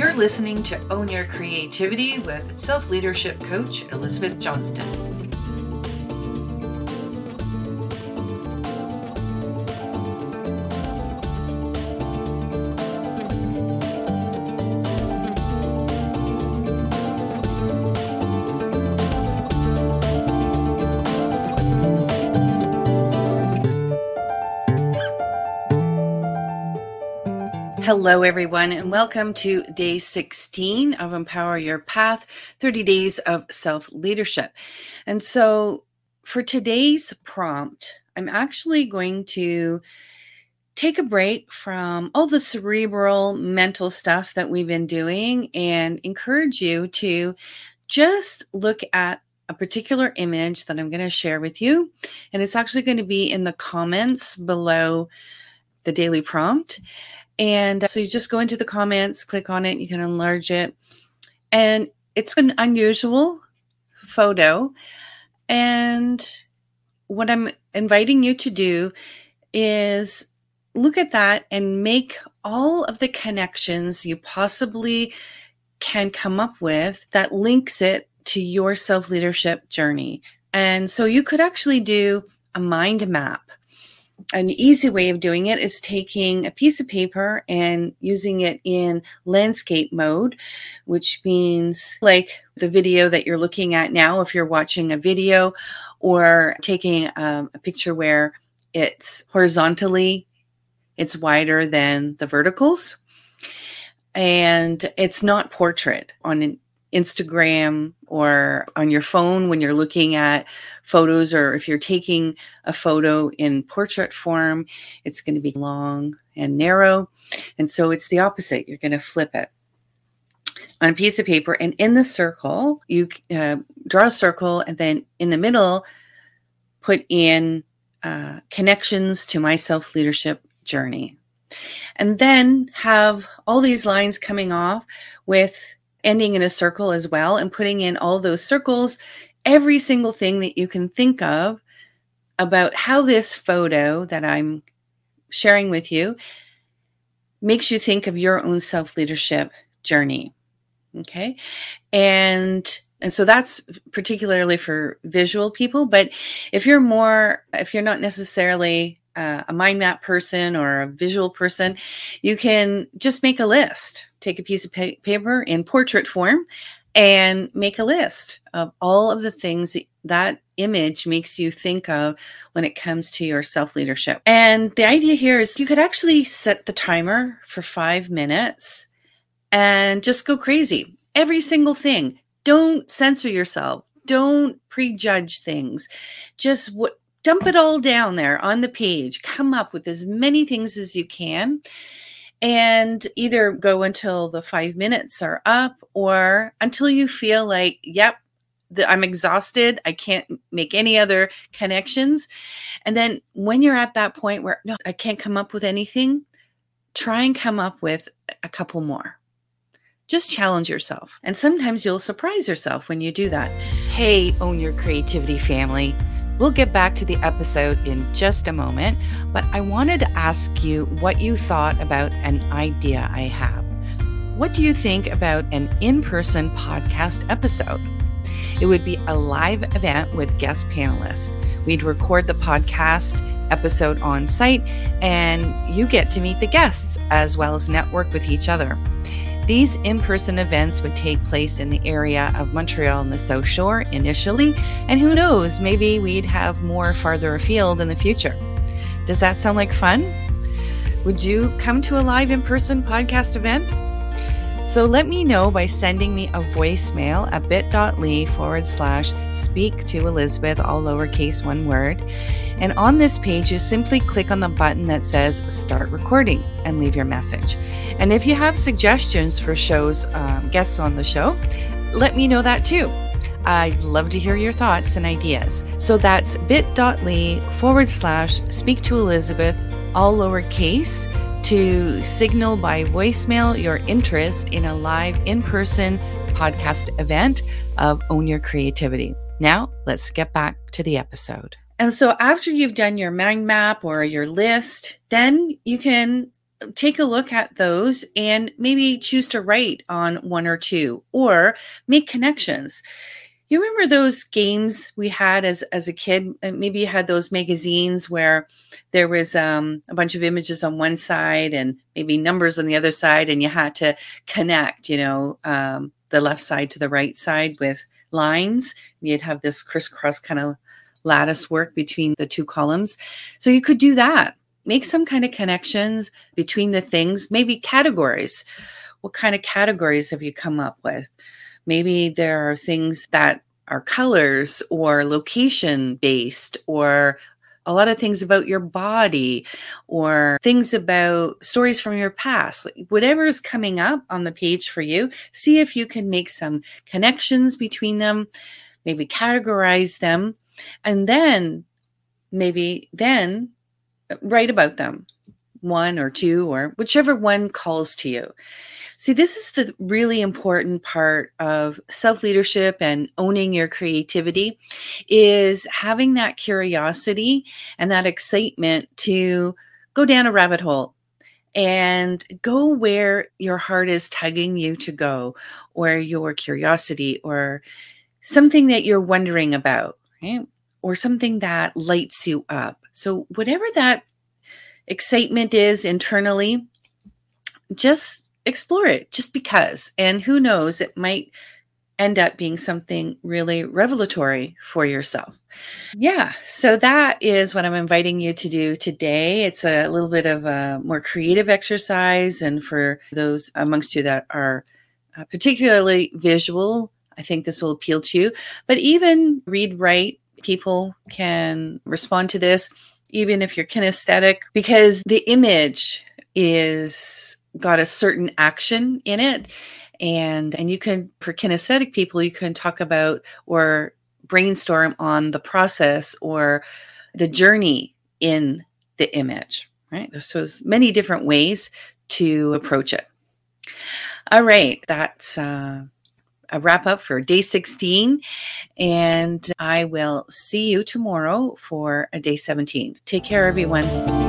You're listening to Own Your Creativity with self-leadership coach Elizabeth Johnston. Hello, everyone, and welcome to day 16 of Empower Your Path, 30 Days of Self-Leadership. And so for today's prompt, I'm actually going to take a break from all the cerebral mental stuff that we've been doing and encourage you to just look at a particular image that I'm going to share with you. And it's actually going to be in the comments below the daily prompt. And so you just go into the comments, click on it, you can enlarge it. And it's an unusual photo. And what I'm inviting you to do is look at that and make all of the connections you possibly can come up with that links it to your self-leadership journey. And so you could actually do a mind map. An easy way of doing it is taking a piece of paper and using it in landscape mode, which means like the video that you're looking at now, if you're watching a video, or taking a picture where it's horizontally, it's wider than the verticals. And it's not portrait on an Instagram or on your phone when you're looking at photos, or if you're taking a photo in portrait form, it's going to be long and narrow. And so it's the opposite. You're going to flip it on a piece of paper, and in the circle, you draw a circle, and then in the middle, put in connections to my self-leadership journey. And then have all these lines coming off with ending in a circle as well, and putting in all those circles, every single thing that you can think of about how this photo that I'm sharing with you makes you think of your own self-leadership journey. Okay. And so that's particularly for visual people, but if you're not necessarily a mind map person or a visual person, you can just make a list. Take a piece of paper in portrait form and make a list of all of the things that image makes you think of when it comes to your self-leadership. And the idea here is you could actually set the timer for 5 minutes and just go crazy. Every single thing. Don't censor yourself. Don't prejudge things. Just dump it all down there on the page. Come up with as many things as you can. And either go until the 5 minutes are up, or until you feel like, yep, I'm exhausted. I can't make any other connections. And then when you're at that point where, no, I can't come up with anything, try and come up with a couple more. Just challenge yourself. And sometimes you'll surprise yourself when you do that. Hey, Own Your Creativity family. We'll get back to the episode in just a moment, but I wanted to ask you what you thought about an idea I have. What do you think about an in-person podcast episode? It would be a live event with guest panelists. We'd record the podcast episode on site, and you get to meet the guests as well as network with each other. These in-person events would take place in the area of Montreal and the South Shore initially, and who knows, maybe we'd have more farther afield in the future. Does that sound like fun? Would you come to a live in-person podcast event? So let me know by sending me a voicemail at bit.ly/speak to Elizabeth, all lowercase, one word. And on this page, you simply click on the button that says start recording and leave your message. And if you have suggestions for shows, guests on the show, let me know that too. I'd love to hear your thoughts and ideas. So that's bit.ly/speak to Elizabeth, all lowercase, to signal by voicemail your interest in a live in-person podcast event of Own Your Creativity. Now, let's get back to the episode. And so after you've done your mind map or your list, then you can take a look at those and maybe choose to write on one or two or make connections. You remember those games we had as a kid? Maybe you had those magazines where there was a bunch of images on one side and maybe numbers on the other side, and you had to connect, the left side to the right side with lines. You'd have this crisscross kind of lattice work between the two columns. So you could do that. Make some kind of connections between the things, maybe categories. What kind of categories have you come up with? Maybe there are things that are colors or location based, or a lot of things about your body, or things about stories from your past. Whatever is coming up on the page for you, see if you can make some connections between them, maybe categorize them, and then write about them, one or two, or whichever one calls to you. See, this is the really important part of self-leadership and owning your creativity, is having that curiosity and that excitement to go down a rabbit hole and go where your heart is tugging you to go, or your curiosity, or something that you're wondering about, right? Or something that lights you up. So whatever that excitement is internally, just explore it, just because. And who knows, it might end up being something really revelatory for yourself. Yeah, so that is what I'm inviting you to do today. It's a little bit of a more creative exercise. And for those amongst you that are particularly visual, I think this will appeal to you. But even read, write, people can respond to this, even if you're kinesthetic, because the image is got a certain action in it. And you can, for kinesthetic people, you can talk about or brainstorm on the process or the journey in the image, right? So there's many different ways to approach it. All right, that's a wrap up for day 16. And I will see you tomorrow for a day 17. Take care, everyone.